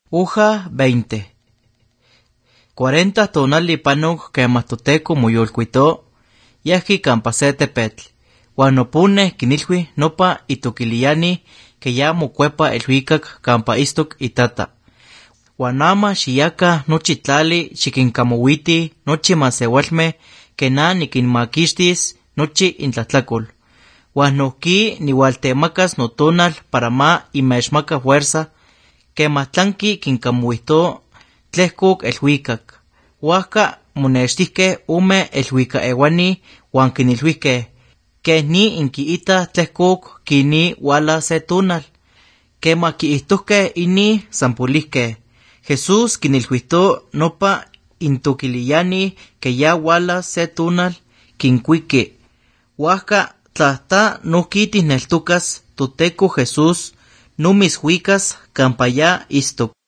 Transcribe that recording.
Uja 20. 40 tonali panok quema toteco moyolcuito, yahki campa se tepetl, huan opune kinilhui nopa itokiliani que ya mocuepa elhuicac campa istok itata. Huan ama xiyaka nochi tlali xikinkamowiti nochi masewalme que na nikinmakixtis nochi intlatlacol. Huan nohki niwaltemakas notonal para ma imexmaka fuerza que matlanki kinkamoito tlehkok elhuicac. Huajka monextihke ume elhuicaewani huan kinilhuihke que ni inkiita tlehkok kini wala se tonal. Quema kiihtohke ini sampolihke. Jesús kinilhuito nopa intokiliani que ya wala se tonal kinkuiki. Huajka tlahta nohki tihneltokas toteco Jesús numishuicas campa ya istok.